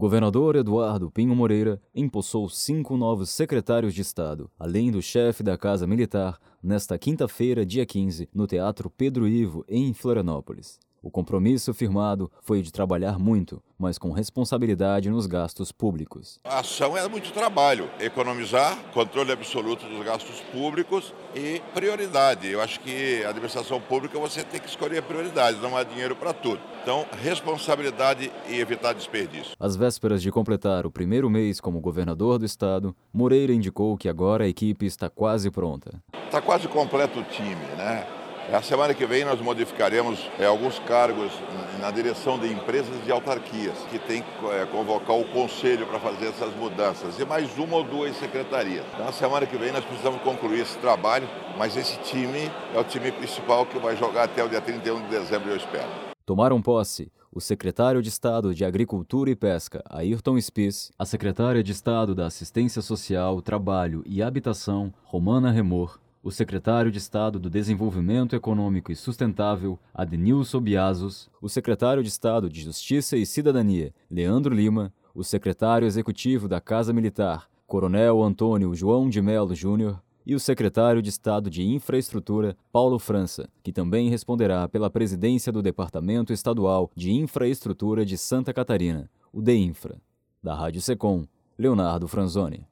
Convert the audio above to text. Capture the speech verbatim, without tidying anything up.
governador Eduardo Pinho Moreira empossou cinco novos secretários de Estado, além do chefe da Casa Militar, nesta quinta-feira, dia quinze, no Teatro Pedro Ivo, em Florianópolis. O compromisso firmado foi de trabalhar muito, mas com responsabilidade nos gastos públicos. A ação é muito trabalho, economizar, controle absoluto dos gastos públicos e prioridade. Eu acho que a administração pública você tem que escolher prioridades, não há dinheiro para tudo. Então, responsabilidade e evitar desperdício. Às vésperas de completar o primeiro mês como governador do estado, Moreira indicou que agora a equipe está quase pronta. Está quase completo o time, né? A semana que vem nós modificaremos é, alguns cargos na direção de empresas e autarquias, que tem que é, convocar o conselho para fazer essas mudanças, e mais uma ou duas secretarias. Então, na semana que vem nós precisamos concluir esse trabalho, mas esse time é o time principal que vai jogar até o dia trinta e um de dezembro, eu espero. Tomaram posse o secretário de Estado de Agricultura e Pesca, Ayrton Spies, a secretária de Estado da Assistência Social, Trabalho e Habitação, Romana Remor, o secretário de Estado do Desenvolvimento Econômico e Sustentável, Adenilson Biazos, o secretário de Estado de Justiça e Cidadania, Leandro Lima, o secretário executivo da Casa Militar, Coronel Antônio João de Mello Júnior, e o secretário de Estado de Infraestrutura, Paulo França, que também responderá pela presidência do Departamento Estadual de Infraestrutura de Santa Catarina, o DEINFRA. Da Rádio Secom, Leonardo Franzoni.